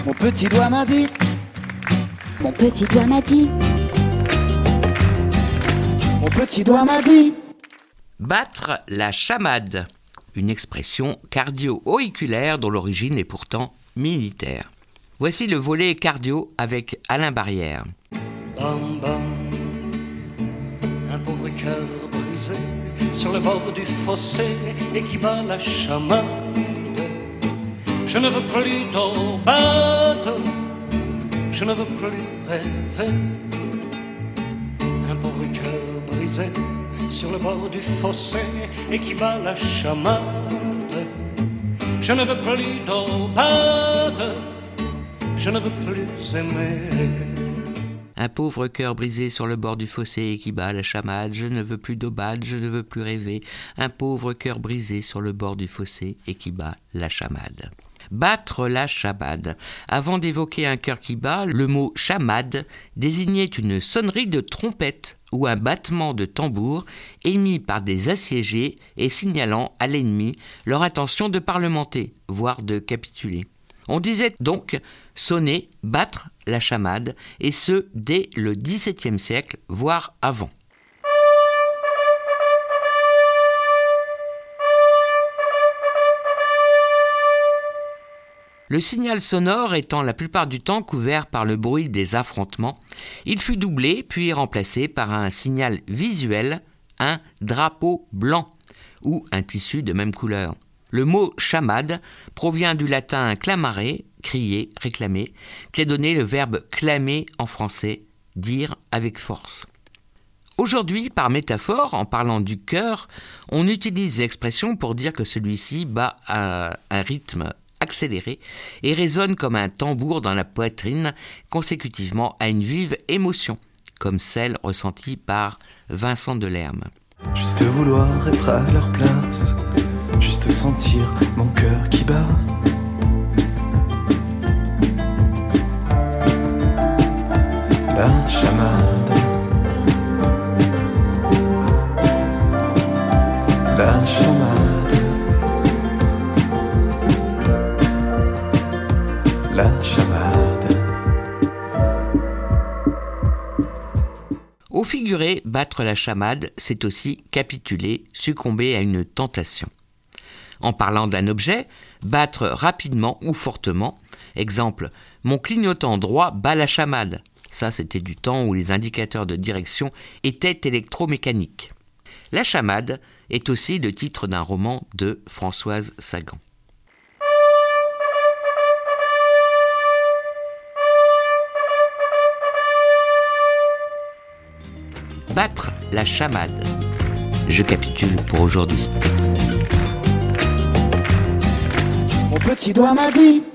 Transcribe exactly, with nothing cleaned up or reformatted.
Mon petit doigt m'a dit, Mon petit doigt m'a dit, mon petit doigt m'a dit. Battre la chamade, une expression cardio-auriculaire dont l'origine est pourtant militaire. Voici le volet cardio avec Alain Barrière. Bam bam, un pauvre cœur brisé sur le bord du fossé et qui bat la chamade. Je ne veux plus d'aubade, je ne veux plus rêver. Un pauvre cœur brisé sur le bord du fossé et qui bat la chamade. Je ne veux plus d'aubade, je ne veux plus aimer. Un pauvre cœur brisé sur le bord du fossé et qui bat la chamade. Je ne veux plus d'aubade, je ne veux plus rêver. Un pauvre cœur brisé sur le bord du fossé et qui bat la chamade. Battre la chamade. Avant d'évoquer un cœur qui bat, le mot chamade désignait une sonnerie de trompette ou un battement de tambour émis par des assiégés et signalant à l'ennemi leur intention de parlementer, voire de capituler. On disait donc sonner, battre la chamade, et ce dès le dix-septième siècle, voire avant. Le signal sonore étant la plupart du temps couvert par le bruit des affrontements, il fut doublé puis remplacé par un signal visuel, un drapeau blanc ou un tissu de même couleur. Le mot chamade provient du latin clamare, crier, réclamer, qui a donné le verbe clamer en français, dire avec force. Aujourd'hui, par métaphore, en parlant du cœur, on utilise l'expression pour dire que celui-ci bat à un rythme accéléré et résonne comme un tambour dans la poitrine consécutivement à une vive émotion, comme celle ressentie par Vincent Delerme. Juste vouloir être à leur place, juste sentir mon cœur qui bat. La chamade, la chamade, la chamade. Au figuré, battre la chamade, c'est aussi capituler, succomber à une tentation. En parlant d'un objet, battre rapidement ou fortement. Exemple, mon clignotant droit bat la chamade. Ça, c'était du temps où les indicateurs de direction étaient électromécaniques. La chamade est aussi le titre d'un roman de Françoise Sagan. Battre la chamade. Je capitule pour aujourd'hui. Mon petit doigt m'a dit.